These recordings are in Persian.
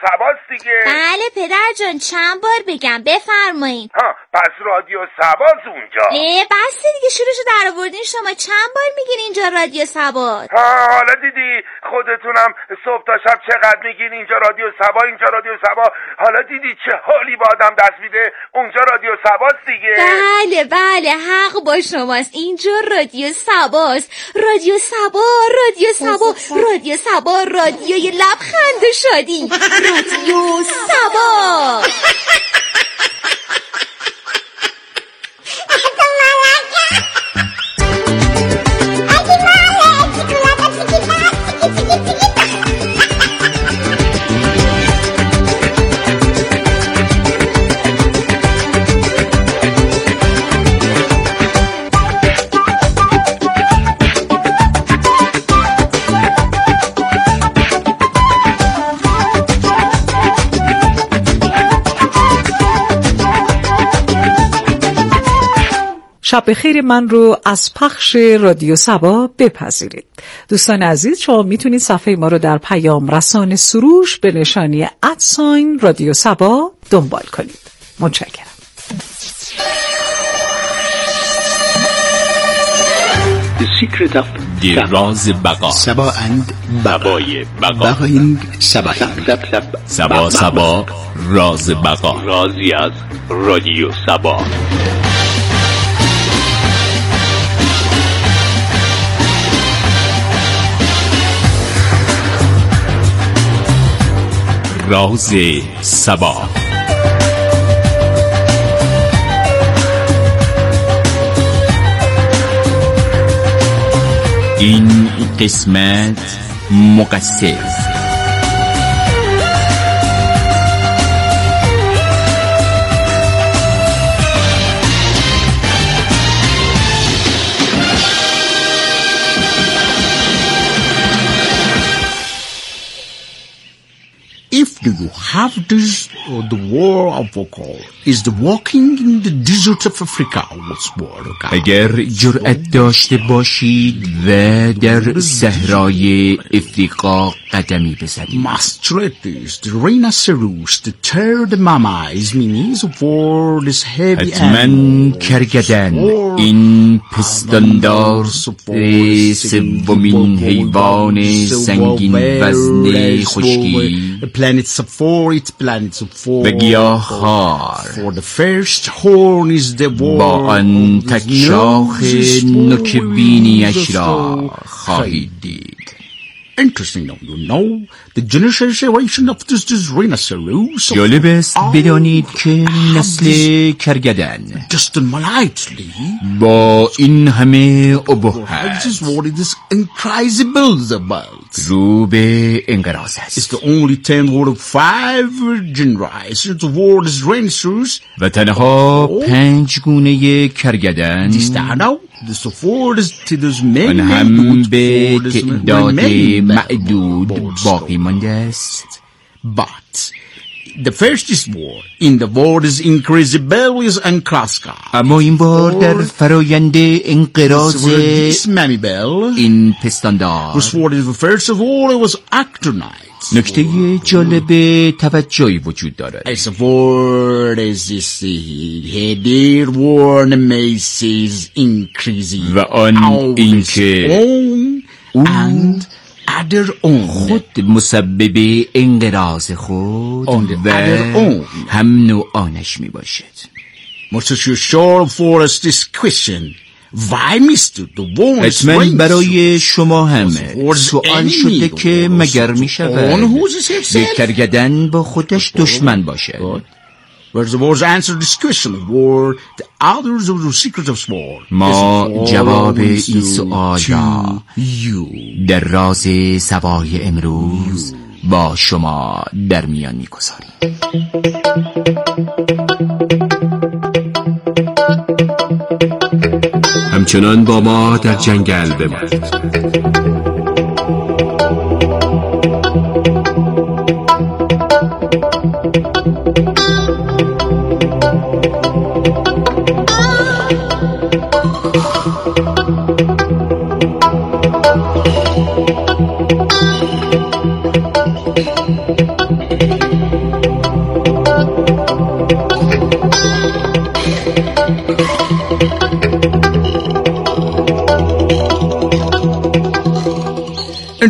سباست دیگه. بله پدر جان چند بار بگم بفرمایید. ها پس رادیو سباست اونجا. بسته دیگه شروعشو در آوردین شما چند بار میگین اینجا رادیو سباست. حالا دیدی خودتونم صبح تا شب چقدر میگین اینجا رادیو سبا اینجا رادیو سبا. حالا دیدی چه حالی با آدم دست میده اونجا رادیو سباست دیگه. بله حق با شماست اینجا رادیو سباست. رادیو سبا رادیو سبا رادیو سبا رادیوی لبخند شادی رادیو سبا. شب بخیر من رو از پخش رادیو سبا بپذیرید. دوستان عزیز شما میتونید صفحه ما رو در پیام رسان سروش به نشانی @ رادیو سبا دنبال کنید. متشکرم. راز بقا سبا اند بقای بقا بقایند سبا سبا سبا راز بقا رازی از رادیو سبا. راز سبا. این قسمت مقصر. If you have this, the war of vocal is the walking in the desert of Africa. اگر جرأت داشته باشید و در صحرای افریقا قدمی بزنید. Mastratis, the rhinoceros, the third mamma is minis for this heavy حتما کرگدن این پستاندار سومین حیوان سنگین وزن خشکی و گیاهخوار با آن تک شاخ نوکبینیش را خواهید دید. Interesting, you know, the generation of this rhinoceros. جالب است بدانید که نسل کرگدن با این همه ابهت رو به انقراض است و تنها 5 گونه کرگدن آن هم به تعداد معدود باقی مانده است. But the first is war. In the war is Incredibilis and Kraska. اما این بار در فرایند انقراض این پستاندار first of all it was Actonite. نکته جالب توجهی وجود دارد. و آن اینکه خود مسبب انقراض خود و هم نوعانش می باشد. حتما برای شما همه سوال شده که مگر می شود یک کرگدن با خودش دشمن باشد. ما جواب این سوال را در راز سبای امروز با شما در میان می‌گذاریم. همچنان با ما در جنگل بمانید.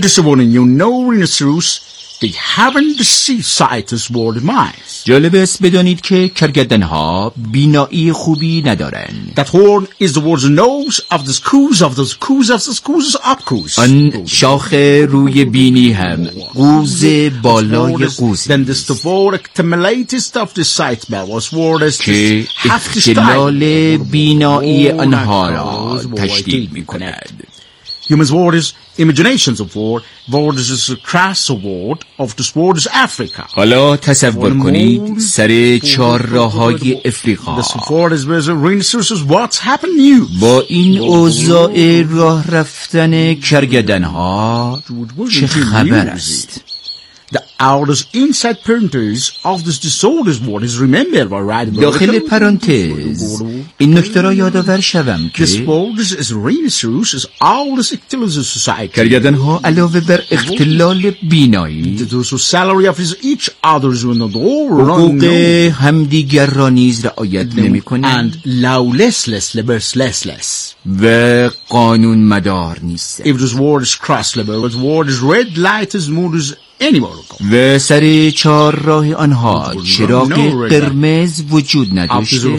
this morning, you know, rhinoceros, they haven't the sight as world mice. جالب است بدانید که کرگدن‌ها بینایی خوبی ندارند. That horn is the world's nose of the schools of the schools of the schools up schools. آن شاخ روی بینی هم قوز بالای قوز. Then the latest of the sight was world که اختلال بینایی آنها را تشدید می‌کند. Humans' wars, imaginations of war is a crass award of the wars Africa. حالا تصور کنید سر چهارراه‌های افریقا. The war is where the rhinoceros what's happened new. با این اوضاع راه رفتن کرگدن‌ها چه خبر است؟ The outer inside parenthesis of this disorders word is remembered by right. داخل پرانتز این نکته را یادآور شوم که disorders is rhinoceros is all this intelligence society. کرگدن‌ها علاوه بر اختلال بینایی the salary of each others when the حقوق همدیگر را نیز رعایت نمی‌کنند and lawlessness و قانون مدار نیست. If this word is cross level, this word is red light is mood is و سر چهار راه آنها چراغ قرمز وجود نداشته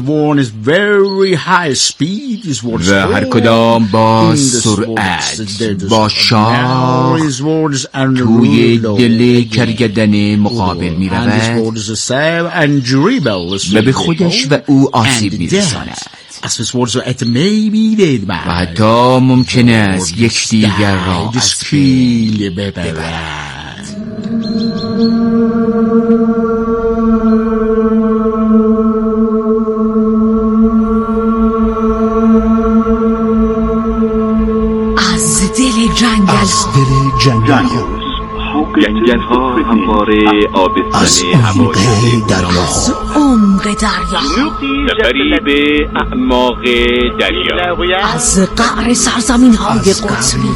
و هر کدام با سرعت با شاخ توی دل کرگدن مقابل می رود و به خودش و او آسیب می رساند و حتی ممکن است یکدیگر را از بین ببرد. از دل جنگل گنجل‌ها همواره آبستن هوایی از عمق دریا سفری به اعماق دریا از قعر سرزمین‌های قطبی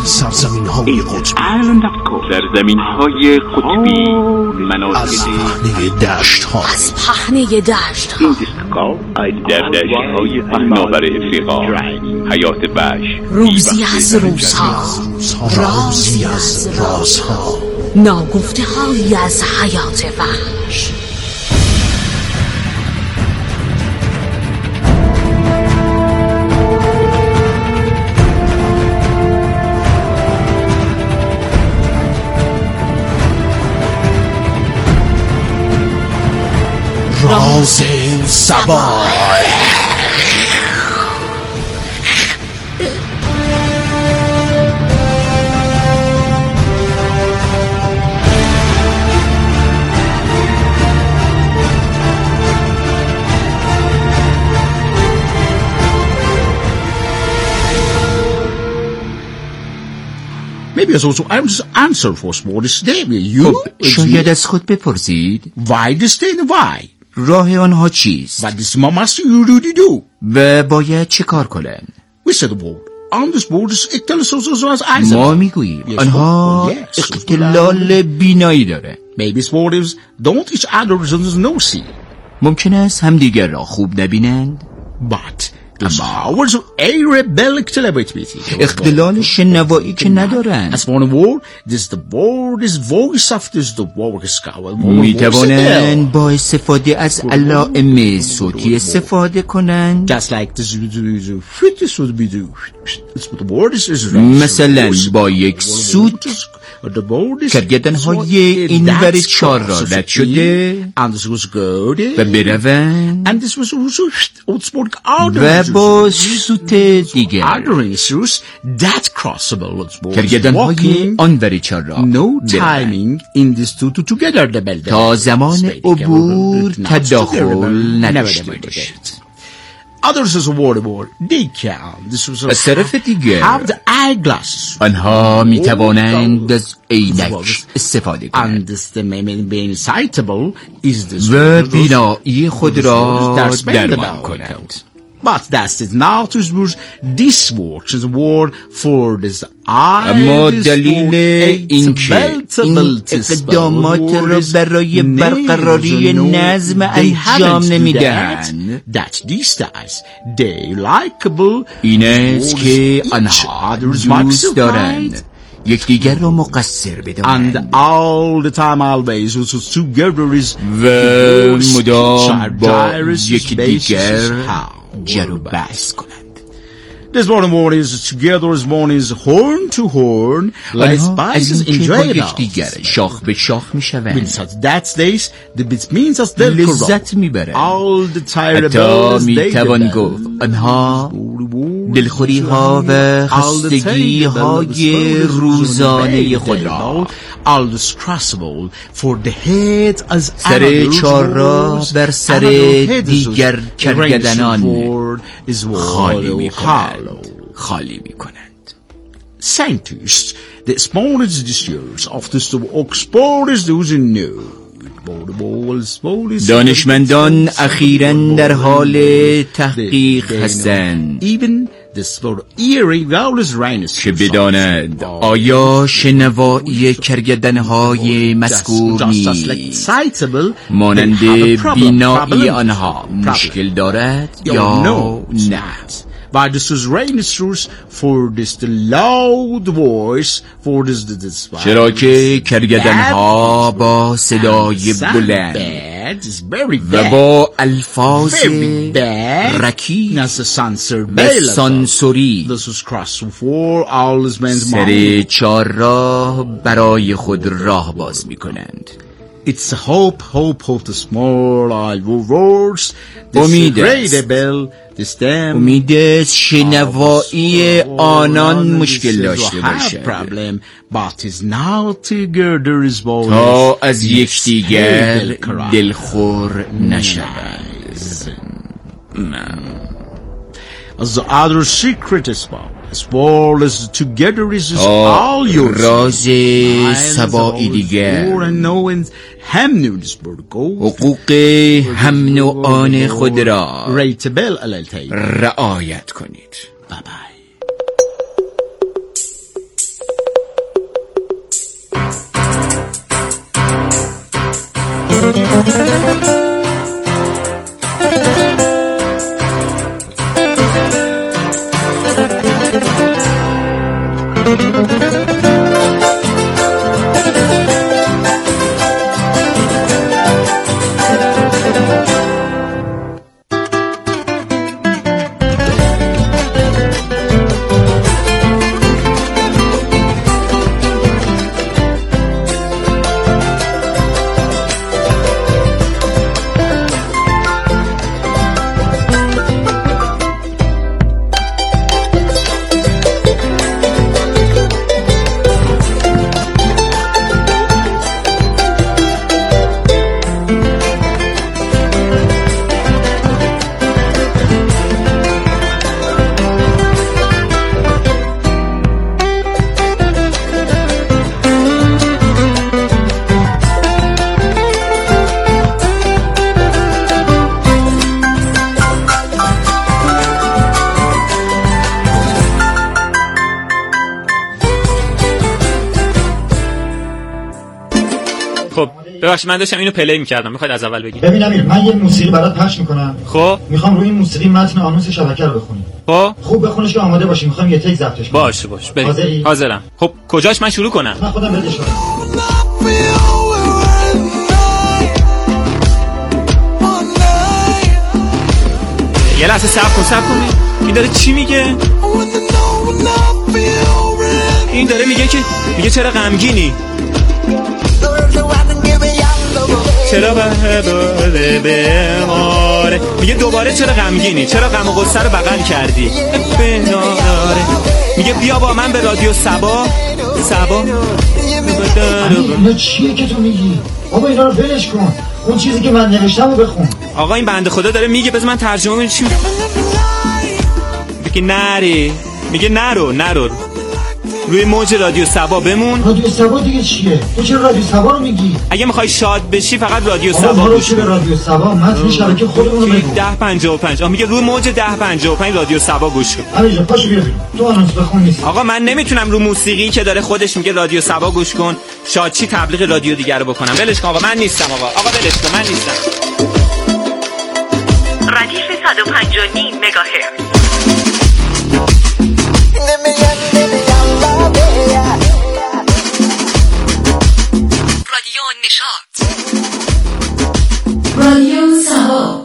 سرزمین‌های قطبی مناطق دشت‌ها از پهنه دشت‌ها در دشت‌های پهناور افریقا حیات وحش روزی از روزها رازی از رازها ناگفته هایی از حیات وحش راز سبا Maybe as also I was answer for sport is there. You شاید از خود بپرسید why this thing why راه آنها چیست what this must you do و باید چه کار کنند. we said the word on this board is as ما میگوییم آنها اختلال بینایی داره. maybe sports don't each other no see ممکن است همدیگر را خوب نبینند but اختلال شنوایی که ندارند. می توانند با استفاده از علائم صوتی استفاده کنند. مثلا با یک سوت کرگدن‌های اینور چار را رد شده و بروند و با سوت دیگر کرگدن‌های آنور چار را تا زمان عبور تداخل نداشته باشد. Others is a waterboard. They can. This was از طرف دیگر have the eyeglasses. آنها می توانند از عینک استفاده کنند. And the main citable is this و بینایی خود را درمان کنند. But that's it. Now to this works is a word for this اما دلیل اینکه این اقدامات را برای برقراری نظم انجام نمیدهند این است که آنها دوست دارند یکدیگر را مقصر بدانند. And all the time always also together is و مدام با یکدیگر جر و بحث کنند. This one is together as one is horn to horn. Like spices enjoyable. شاخ به شاخ می شوند. That's this. It means as they'll لذت می برند. All the tired حتی می توان گفت آنها دلخوری ها و خستگی های روزانه خود را all the stressful for the head as سر چار را بر سر دیگر کرگدنان خالی می کنند. Scientists, the smallest dishes of the Oxford is those new. دانشمندان اخیراً در حال تحقیق هستند که بدانند آیا شنوایی کرگدن‌های مذکور نیز مانند بینایی آنها مشکل دارد یا نه. By this is rhinoceros for this the loud voice for this چرا که کرگدن‌ها با صدای بلند و با الفاظ رکی و سانسوری سر چار راه برای خود راه باز می کنند. It's a hope of the small words. امید شنوایی آنان مشکل داشته باشد تا از یکدیگر دلخور نشوند. As the other secret is as well as together is all your راز سبایی دیگر حقوق هم نوعان خود را رعایت کنید. بای بای. ببخشید من داشتم اینو پلی می‌کردم. می‌خواید از اول بگید؟ ببین امیر، من یه موسیقی برات پخش می‌کنم. خب می‌خوام روی این موسیقی متن آنونس شبکه رو بخونی. خب خوب بخونش که آماده باشی. می‌خوام یه تک ضبطش کنم. باشه بریم. حاضرم. خب کجاش من شروع کنم؟ من خودم بهش می‌گم. یه لحظه صبر کن. این داره چی میگه؟ این داره میگه چرا غمگینی؟ چرا بهاره میگه دوباره چرا غمگینی؟ چرا غم و غصه رو بغل کردی؟ میگه بیا با من به رادیو سبا. اینا چیه که تو میگی؟ بابا اینا رو ولش کن. اون چیزی که من نوشتم رو بخون. آقا این بنده خدا داره میگه بذار من ترجمه کنم. چی میگه؟ نری. میگه نرو روی موج رادیو سبا بمون. رادیو سبا دیگه چیه؟ تو چرا رادیو سبا رو میگی؟ اگه میخوای شاد بشی فقط رادیو سبا گوش کن. رادیو سبا متن شبکه خودمون رو بگو. 1055 میگه روی موج 1055 رادیو سبا گوش کن. همینجا پاشو بیا تو آنونس بخون. نیست آقا من نمیتونم رو موسیقی که داره خودش میگه رادیو سبا گوش کن شادچی تبلیغ رادیو دیگر رو بکنم. ولش کن آقا، من نیستم. آقا ولش کن، من نیستم. ردیف 105.9 مگاهرتز. رادیو سبا.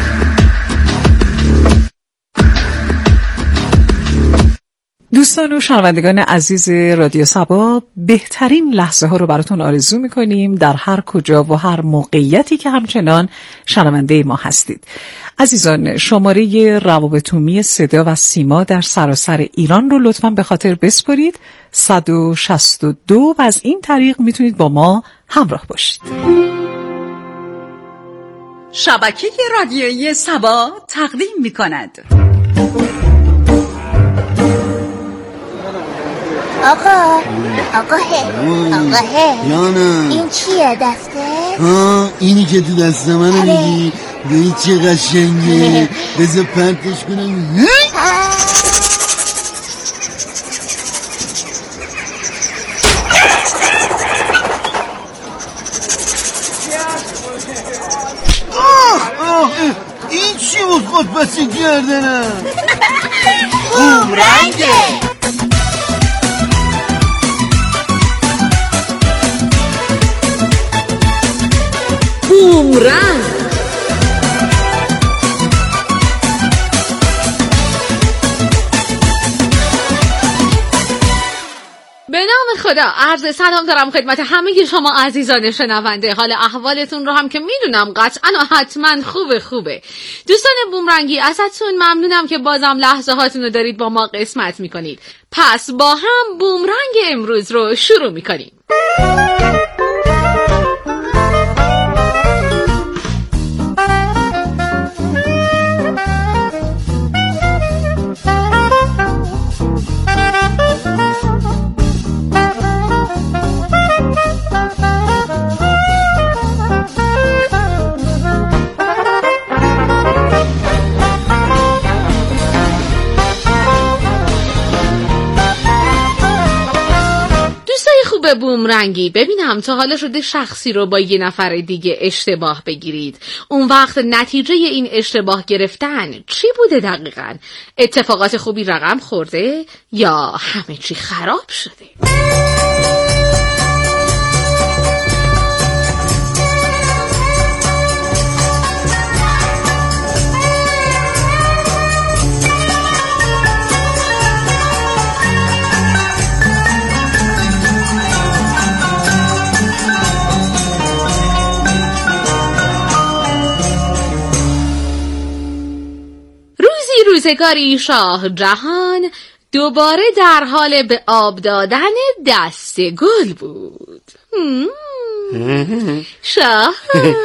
دوستان و شنوندگان عزیز رادیو سبا، بهترین لحظه ها رو براتون آرزو میکنیم در هر کجا و هر موقعیتی که همچنان شنونده ما هستید. عزیزان، شماره روابط عمومی صدا و سیما در سراسر ایران رو لطفاً به خاطر بسپارید، 162 و از این طریق میتونید با ما همراه باشید. شبکه رادیویی سبا تقدیم میکند. آقا یانا، این چیه دسته؟ اینی که تو دست منو میگی؟ ببین چه قشنگه. بذار پرتش کنم. این چی بود خود پسی کردنم؟ بومرنگه. بومرنگ. به نام خدا عرض سلام دارم خدمت همه شما عزیزان شنونده. حال احوالتون رو هم که میدونم قطعا و حتما خوبه. دوستان بومرنگی، ازتون ممنونم که بازم لحظه هاتون رو دارید با ما قسمت میکنید. پس با هم بومرنگ امروز رو شروع میکنیم. خوبه بومرنگی، ببینم تا حالا شده شخصی رو با یه نفر دیگه اشتباه بگیرید. اون وقت نتیجه این اشتباه گرفتن چی بوده دقیقاً؟ اتفاقات خوبی رقم خورده یا همه چی خراب شده؟ روزگاری شاه جهان دوباره در حال به آب دادن دست گل بود. شاه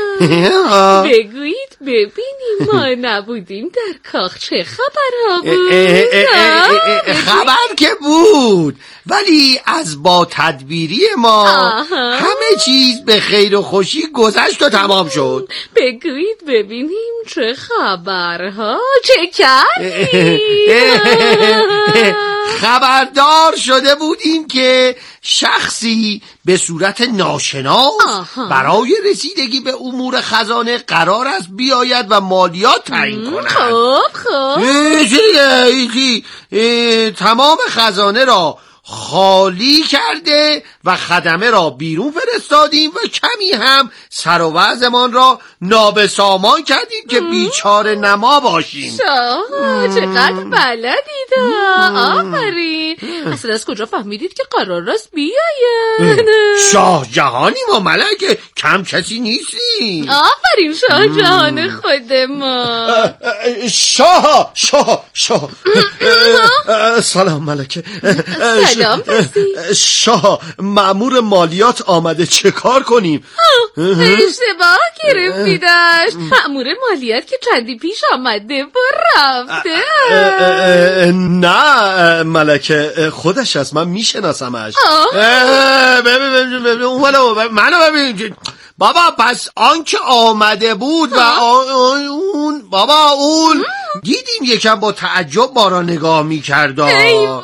بگویید ببینیم ما نبودیم در کاخ چه خبرها بود؟ خبر که بود، ولی از با تدبیری ما همه چیز به خیر و خوشی گذشت و تمام شد. بگویید ببینیم چه خبرها، چه کردی؟ خبردار شده بودیم که شخصی به صورت ناشناس برای رسیدگی به امور خزانه قرار است بیاید و مالیات تعیین کند. خب تمام خزانه را خالی کرده و خدمه را بیرون فرستادیم و کمی هم سر و وضعمان را نابسامان کردیم که بیچاره نما باشیم. شاه چقدر بلدید. آفرین. اصلا از کجا فهمیدید که قرار است بیاید؟ شاه جهانی ما ملک، کم کسی نیستیم. آفرین شاه جهان خود ما. شاه سلام ملکه. سلام پسی. شاه مأمور مالیات آمده، چه کار کنیم؟ اشتباه گرفتیدش. مأمور مالیات که چندی پیش آمده و رفته. نه ملکه، خودش از من میشناسمش. منو ببین بابا. پس آنکه آمده بود و اون بابا اون دیدیم یکم با تعجب ما را نگاه میکرد. ای وای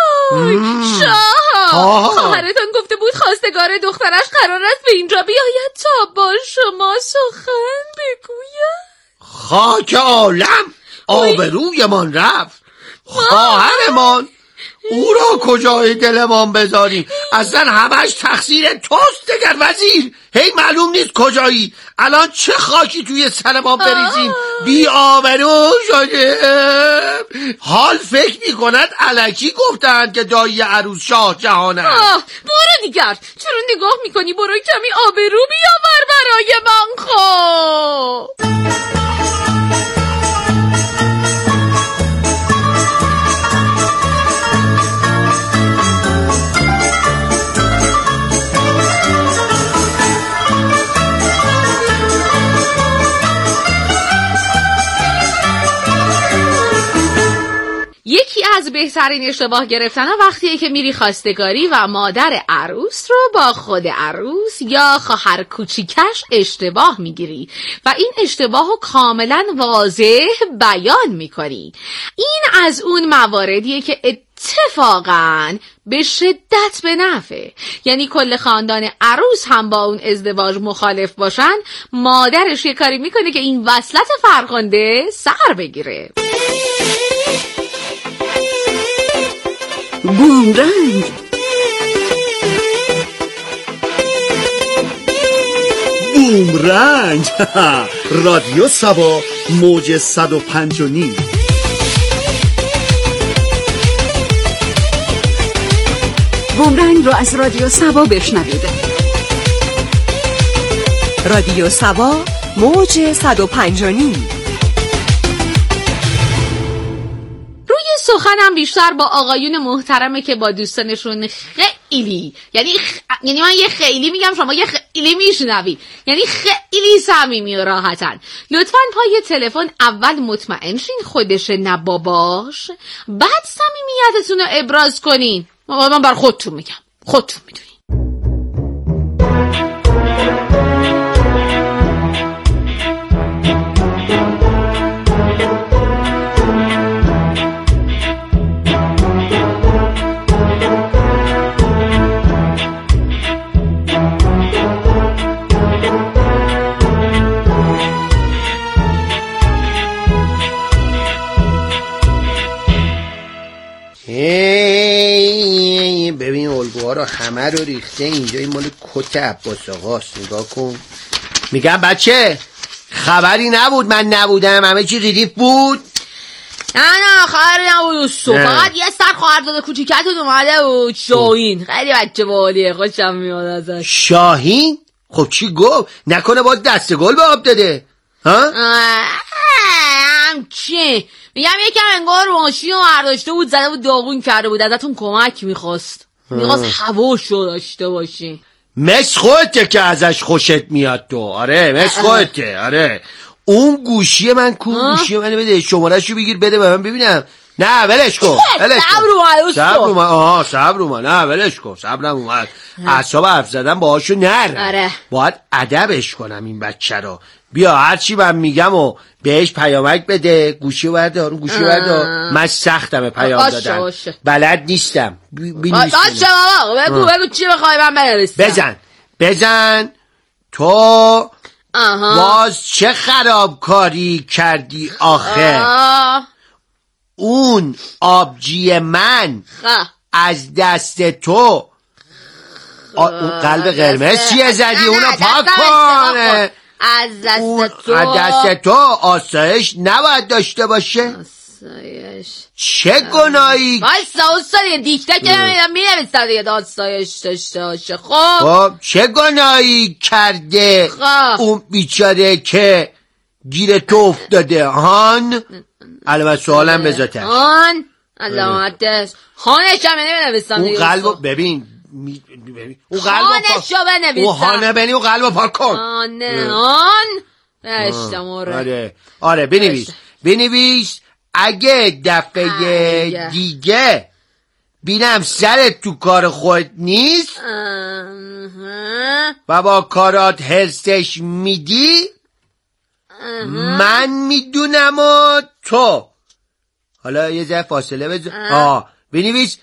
شاه، خواهرتان گفته بود خواستگار دخترش قرار است به اینجا بیاید تا با شما سخن بگوید. خاک عالم، آبرویمان رفت. خواهرمان او را کجای دلمان بذاریم؟ اصلا همش تقصیر توست دگر وزیر. هی معلوم نیست کجایی. الان چه خاکی توی سر ما بریزیم؟ بی آبرو شده. حال فکر میکند الکی گفتند که دایی عروس شاه جهانه. برو دیگر، چرا نگاه میکنی؟ برو کمی آبرو بیاور برای من. خب یکی از بهترین اشتباه گرفتن ها وقتیه که میری خواستگاری و مادر عروس رو با خود عروس یا خواهر کوچیکش اشتباه میگیری و این اشتباه رو کاملا واضح بیان میکنی. این از اون مواردیه که اتفاقاً به شدت به نفعه. یعنی کل خاندان عروس هم با اون ازدواج مخالف باشن، مادرش یه کاری میکنه که این وصلت فرخنده سر بگیره. بومرنگ. بومرنگ. رادیو سبا موج 105.9. بومرنگ رو از رادیو سبا بشنوید. رادیو سبا موج 105.9. سخنم بیشتر با آقایون محترمه که با دوستانشون خیلی یعنی من یه خیلی میگم، شما یه خیلی میشنوی، یعنی خیلی صمیمی و راحتن. لطفاً پای تلفن اول مطمئن شین خودشه نه باباش، بعد صمیمیتتون رو ابراز کنین. من بر خودتون میگم، خودتون میدونین. ببین الگوها رو همه رو ریخته اینجا. این مال کت عباس آقاست، نگاه کن. میگم بچه خبری نبود من نبودم، همه چی ردیف بود. نه خبری نبود. فقط یه سر خواهرزاده کوچیکتون اومده بود، شاهین. خیلی بچه باحالیه، خوشم میاد ازش. شاهین؟ خب چی گفت؟ نکنه با دست گل به آب داده؟ ها؟ چی؟ میگم یکم انگار ماشین رو برداشته بود زده بود داغون کرده بود، ازتون کمک میخواست هواشو داشته باشی. مثل خودته که ازش خوشت میاد تو. آره مثل خودته. آره اون گوشی من کو؟ گوشی من بده، شمارهشو بگیر بده به من ببینم. نه ولش کن. صبر اومد. نه ولش کن. صبرم اومد. اعصاب حرف زدن باهاشو نره. باید ادبش کنم این بچه رو. بیا هرچی من میگم و بهش پیامک بده. گوشی بردار. گوشی بردار. من سختمه پیام دادن. بلد نیستم. باشه بابا بگو چی بخوای من بنویسم. بزن تو باز چه خرابکاری کردی آخه. اون آبجی من از دست تو. اون قلب قرمز چیه زدی؟ اونو پاک کن. از دست تو آسایش نباید داشته باشه. آسایش چه گناهی؟ وایسا استاد دیکته که می‌نویسم دیگه آسایش داشته باشه. خب چه گناهی کرده اون بیچاره که گیر تو افتاده؟ هان البته سوالم بذاتش. هان علامتش هانش هم نمی‌نویسم دیگه. اون قلبو ببین اون قلبو هانشو بنویسم. اون هانه بنی اون قلبو پاک کن. آره بنویس. اگه دفعه دیگه بینم سرت تو کار خود نیست و با کارات هرسش میدی، من میدونم و تو. حالا یه ذره فاصله بذار. بنویس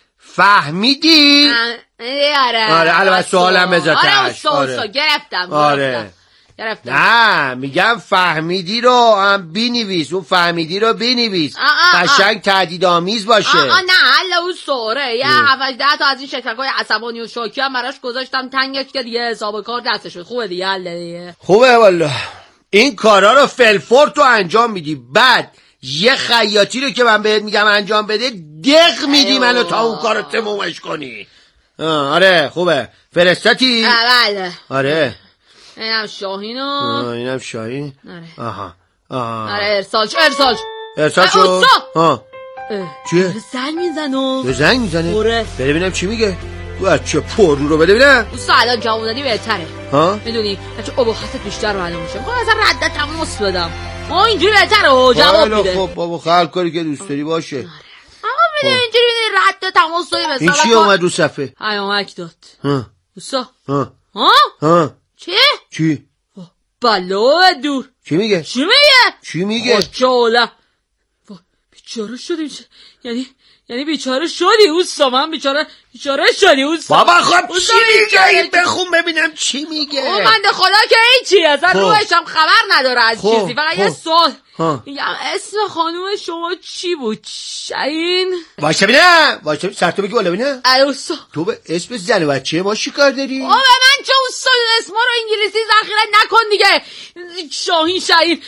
فهمیدی؟ آره البته سوالم بذار تاش. گرفتم. گرفتم. نه میگم فهمیدی رو هم بینویس، اون فهمیدی رو بینویس، قشنگ تهدیدآمیز باشه. نه حالا اون سوره یه 7-10 تا از این شکلکای عصبانی و شوکی هم براش گذاشتم تنگش که دیگه حساب کار دستش خوبه دیگه. حالا دیگه خوبه والله. این کارا رو فلفور تو انجام میدی، بعد یه خیاطی رو که من بهت میگم انجام بده دق میدی منو تا اون کارو تمومش کنی. آره خوبه. فرستاتی؟ بله. آره اینم شاهینو. اینم شاهین. آها آره ارسال شو. چیه؟ زنگ میزنه. زنگ میزنه؟ بره ببینم چی میگه. بچه پررو رو بده ببینم. دوست الان جواب دادی بهتره. میدونی بچه ابهاتت بیشتر معلوم میشه. خب اصلا رد تماس بدم. اینجوری بهتره جواب میده. خب بابا خلق کاری که دوست داری باشه. آقا میده اینجوری رد تماس دادی مثلا. این چی اومد رو صفحه؟ پیامک داد. دوستا. چی؟ بلا دور. چی میگه؟ چی میگه؟ چاله. بیچاره شدی. یعنی بیچاره شدی اوستا. من بیچاره شدی اوستا. بابا خب چی میگه؟ این بخون ببینم چی میگه. او بنده خدا که هیچی اصلا روحش هم خبر نداره از چیزی. فقط یه سوال میگم اسم خانوم شما چی بود؟ شاهین. باشه ببینم. باشه سرتو بگی بالا ببینم. اوستا تو به اسم زن و بچه ما چی کار داری؟ به من چه اوستا اسما رو انگلیسی ذخیره نکن دیگه. شاهین.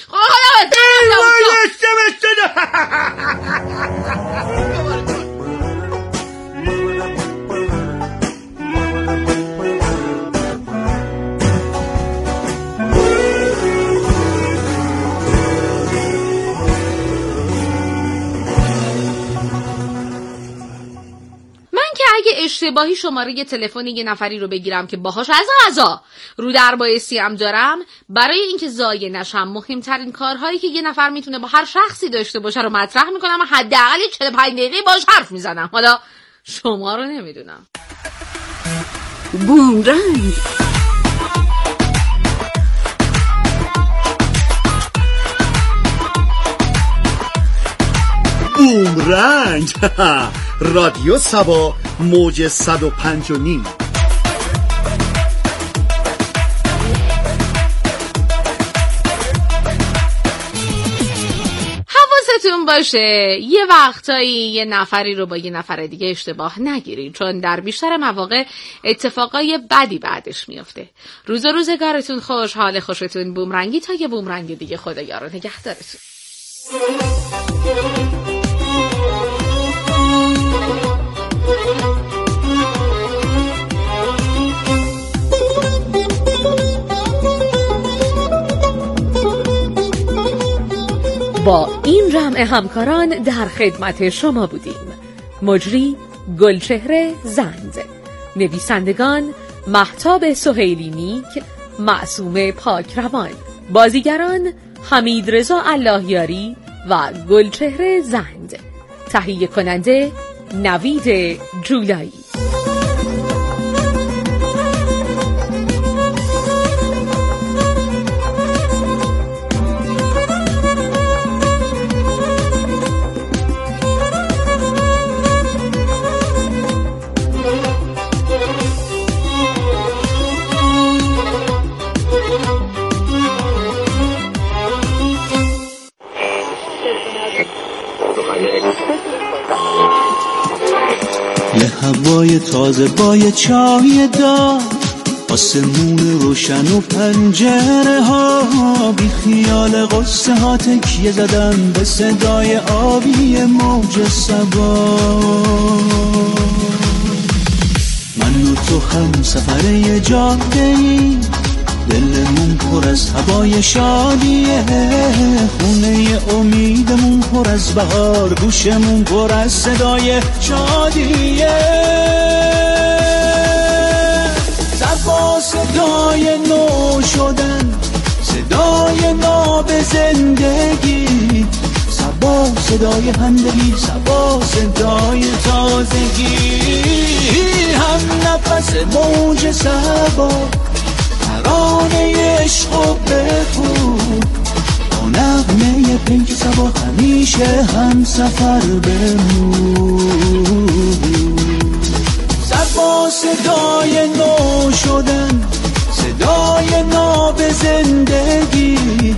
اگه اشتباهی شماره یه تلفن یه نفری رو بگیرم که باهاش از غذا رو در بایستی هم دارم، برای اینکه ضایع نشم مهمترین کارهایی که یه نفر میتونه با هر شخصی داشته باشه رو مطرح میکنم و حداقل 45 دقیقه باهاش حرف میزنم. حالا شما رو نمیدونم. بومرنگ. بومرنگ. رادیو سبا موج 105.9. حواستون باشه یه وقتایی یه نفری رو با یه نفر دیگه اشتباه نگیرید، چون در بیشتر مواقع اتفاقای بدی بعدش میفته. روزگارتون خوش، حال خوشتون بومرنگی تا یه بومرنگ دیگه. خدایا رو نگهدارتون. با این جمع همکاران در خدمت شما بودیم. مجری گلچهره زند، نویسندگان مهتاب سهیلی نیک، معصومه پاکروان، بازیگران حمید رضا اللهیاری و گلچهره زند، تهیه کننده نوید جولایی. یه هوای تازه با یه چای دار، آسمون روشن و پنجره ها، بی خیال قصه ها تکیه زدن به صدای آبی موج سبا. من و تو هم سفر یه جاده‌ای، دلمون پر از هوای شادیه، خونه امیدمون پر از بهار، گوشمون پر از صدای شادیه. صبا صدای نو شدن، صدای ناب زندگی، صبا صدای همدلی، صبا صدای تازگی، هم نفس موج صبا، ترانه عشق و بخون، با نغمه پیک صبا همیشه هم سفر بمون. صبا صدای نو شدن، صدای ناب زندگی